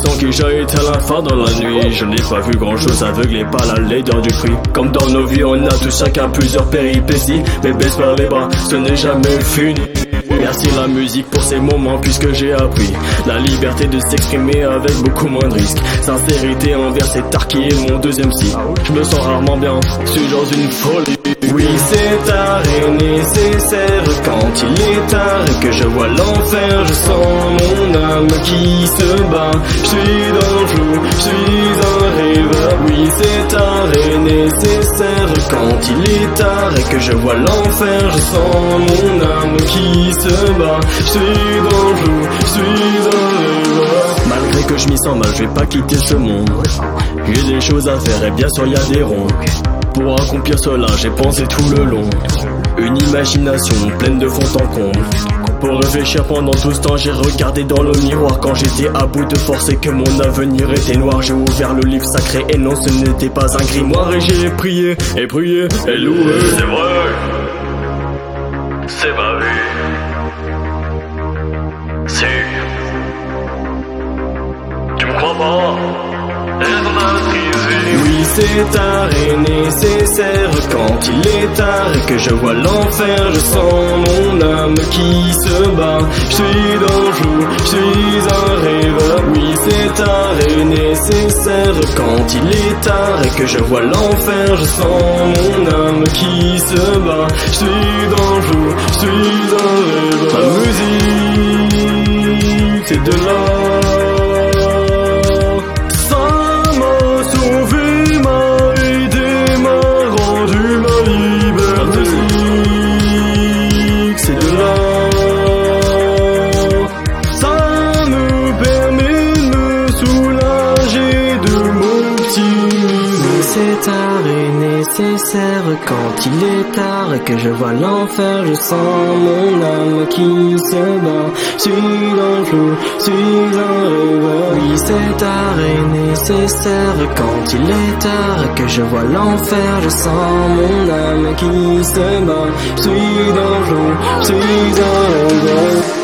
sang qui jaillit à la fin dans la nuit. Je n'ai pas vu grand chose, aveuglé par la laideur du fruit. Comme dans nos vies, on a tous chacun plusieurs péripéties. Mais baisse par les bras, ce n'est jamais fini. Merci la musique pour ces moments puisque j'ai appris la liberté de s'exprimer avec beaucoup moins de risques. Sincérité envers cet art qui est mon deuxième si. Je me sens rarement bien, je suis dans une folie. Oui, cet art est nécessaire quand il est tard et que je vois l'enfer. Je sens mon âme qui se bat. Je suis dans le flou, je suis un rêveur. Oui, cet art est nécessaire quand il est tard et que je vois l'enfer. Je sens mon âme qui se bat. Je suis dans le flou, je suis un rêveur. Malgré que je m'y sens mal, je vais pas quitter ce monde. J'ai des choses à faire et bien sûr y a des ronds. Pour accomplir cela, j'ai pensé tout le long. Une imagination pleine de fond en comble. Pour réfléchir pendant tout ce temps, j'ai regardé dans le miroir. Quand j'étais à bout de force et que mon avenir était noir, j'ai ouvert le livre sacré et non, ce n'était pas un grimoire. Et j'ai prié, et prié, et loué. C'est vrai, c'est ma vie. Si tu me crois pas, oui, cet art est nécessaire quand il est tard et que je vois l'enfer. Je sens mon âme qui se bat. Je suis dans le flou, je suis un rêveur. Oui, cet art est nécessaire quand il est tard et que je vois l'enfer. Je sens mon âme qui se bat. Je suis dans le flou, je suis un rêveur. La musique, c'est de l'art. Cet art est nécessaire quand il est tard et que je vois l'enfer. Je sens mon âme qui se bat. Je suis dans le flou, je suis un rêveur. Oui, cet art est nécessaire quand il est tard et que je vois l'enfer. Je sens mon âme qui se bat. Je suis dans le flou, je suis un rêveur.